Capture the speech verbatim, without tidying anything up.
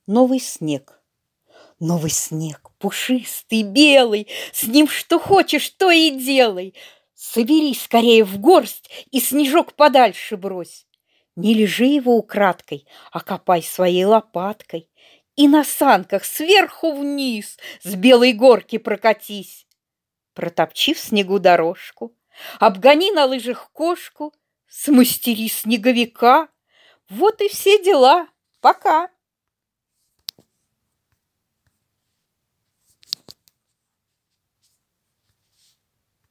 Новый снег. Новый снег, пушистый, белый, с ним что хочешь, то и делай. Собери скорее в горсть и снежок подальше брось. Не лежи его украдкой, а копай своей лопаткой. И на санках сверху вниз с белой горки прокатись. Протопчи в снегу дорожку, обгони на лыжах кошку, смастери снеговика. Вот и все дела. Пока.